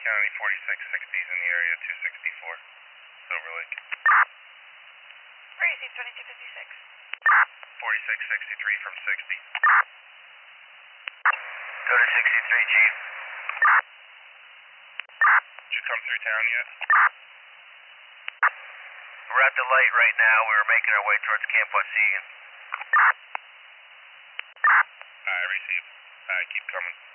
County, 4660's in the area, 264, Silver Lake. Where is he, 2256? 4663 from 60. Go to 63, Chief. Did you come through town yet? We're at the light right now. We're making our way towards Camp Wausegan. Alright, receive. Alright, keep coming.